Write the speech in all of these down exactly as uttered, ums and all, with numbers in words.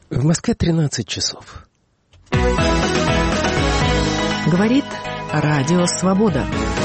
В Москве тринадцать часов. Говорит Радио Свобода.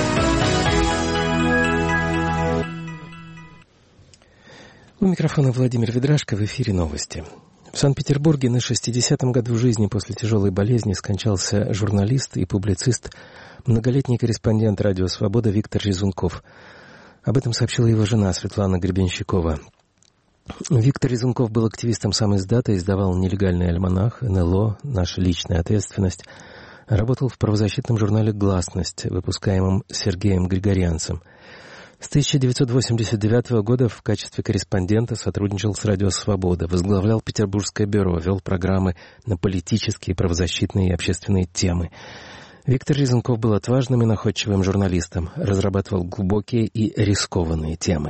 У микрофона Владимир Ведрашко, в эфире новости. В Санкт-Петербурге на шестидесятом году жизни после тяжелой болезни скончался журналист и публицист, многолетний корреспондент Радио Свобода Виктор Резунков. Об этом сообщила его жена Светлана Гребенщикова. Виктор Резунков был активистом сам-издата, издавал нелегальный альманах, эн эл о, «Наша личная ответственность». Работал в правозащитном журнале «Гласность», выпускаемом Сергеем Григорянцем. С тысяча девятьсот восемьдесят девятого года в качестве корреспондента сотрудничал с Радио Свобода, возглавлял Петербургское бюро, вел программы на политические, правозащитные и общественные темы. Виктор Резунков был отважным и находчивым журналистом, разрабатывал глубокие и рискованные темы.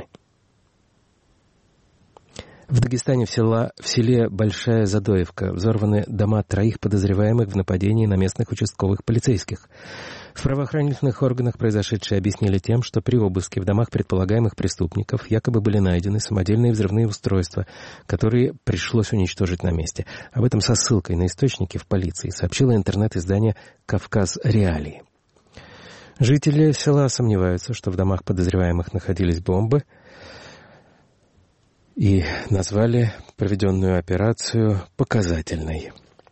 В Дагестане в, села, в селе Большая Задоевка взорваны дома троих подозреваемых в нападении на местных участковых полицейских. В правоохранительных органах произошедшее объяснили тем, что при обыске в домах предполагаемых преступников якобы были найдены самодельные взрывные устройства, которые пришлось уничтожить на месте. Об этом со ссылкой на источники в полиции сообщило интернет-издание «Кавказ Реалии». Жители села сомневаются, что в домах подозреваемых находились бомбы, и назвали проведенную операцию показательной.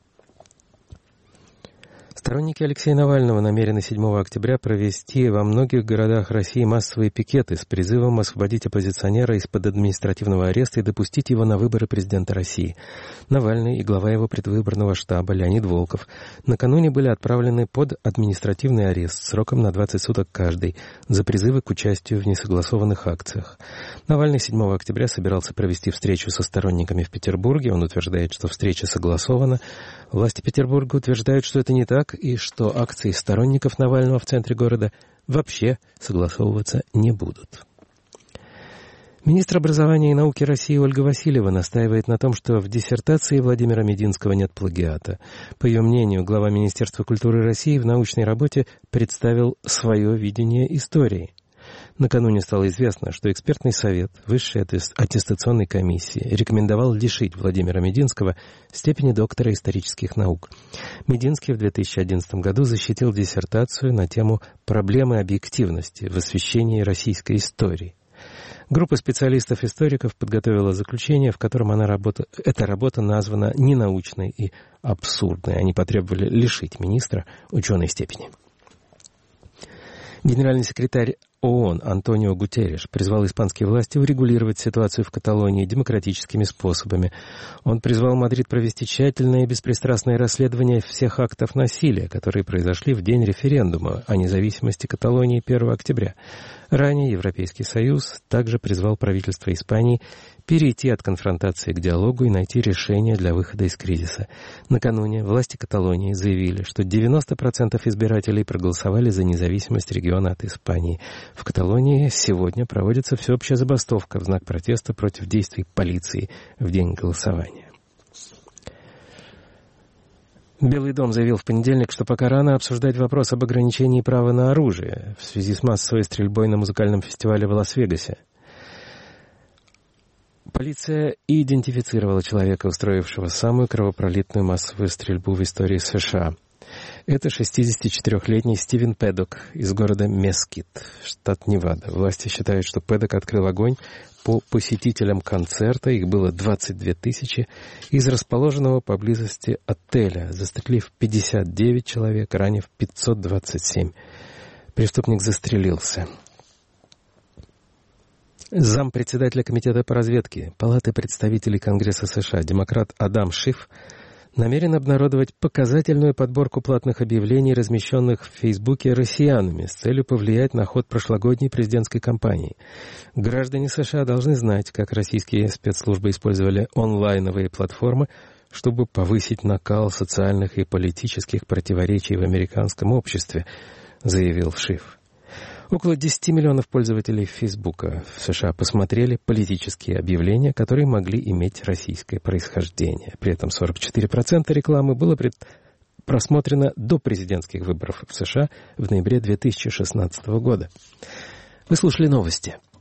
Сторонники Алексея Навального намерены седьмого октября провести во многих городах России массовые пикеты с призывом освободить оппозиционера из-под административного ареста и допустить его на выборы президента России. Навальный и глава его предвыборного штаба Леонид Волков накануне были отправлены под административный арест сроком на двадцать суток каждый за призывы к участию в несогласованных акциях. Навальный седьмого октября собирался провести встречу со сторонниками в Петербурге. Он утверждает, что встреча согласована. Власти Петербурга утверждают, что это не так, и что акции сторонников Навального в центре города вообще согласовываться не будут. Министр образования и науки России Ольга Васильева настаивает на том, что в диссертации Владимира Мединского нет плагиата. По ее мнению, глава Министерства культуры России в научной работе представил свое видение истории. Накануне стало известно, что экспертный совет Высшей аттестационной комиссии рекомендовал лишить Владимира Мединского степени доктора исторических наук. Мединский в две тысячи одиннадцатом году защитил диссертацию на тему «Проблемы объективности в освещении российской истории». Группа специалистов-историков подготовила заключение, в котором она работа, эта работа названа ненаучной и абсурдной. Они потребовали лишить министра ученой степени. Генеральный секретарь ООН Антонио Гутерриш призвал испанские власти урегулировать ситуацию в Каталонии демократическими способами. Он призвал Мадрид провести тщательное и беспристрастное расследование всех актов насилия, которые произошли в день референдума о независимости Каталонии первого октября. Ранее Европейский Союз также призвал правительство Испании перейти от конфронтации к диалогу и найти решение для выхода из кризиса. Накануне власти Каталонии заявили, что девяносто процентов избирателей проголосовали за независимость региона от Испании. В Каталонии сегодня проводится всеобщая забастовка в знак протеста против действий полиции в день голосования. Белый дом заявил в понедельник, что пока рано обсуждать вопрос об ограничении права на оружие в связи с массовой стрельбой на музыкальном фестивале в Лас-Вегасе. Полиция идентифицировала человека, устроившего самую кровопролитную массовую стрельбу в истории США. Это шестидесятичетырехлетний Стивен Пэддок из города Мескит, штат Невада. Власти считают, что Пэддок открыл огонь по посетителям концерта, их было двадцать две тысячи, из расположенного поблизости отеля, застрелив пятьдесят девять человек, ранив пятьсот двадцать семь. Преступник застрелился. Зампредседателя комитета по разведке Палаты представителей Конгресса США, демократ Адам Шиф, намерен обнародовать показательную подборку платных объявлений, размещенных в Фейсбуке россиянами, с целью повлиять на ход прошлогодней президентской кампании. Граждане США должны знать, как российские спецслужбы использовали онлайновые платформы, чтобы повысить накал социальных и политических противоречий в американском обществе, заявил Шиф. Около десяти миллионов пользователей Фейсбука в США посмотрели политические объявления, которые могли иметь российское происхождение. При этом сорок четыре процента рекламы было пред... просмотрено до президентских выборов в США в ноябре две тысячи шестнадцатого года. Вы слушали новости.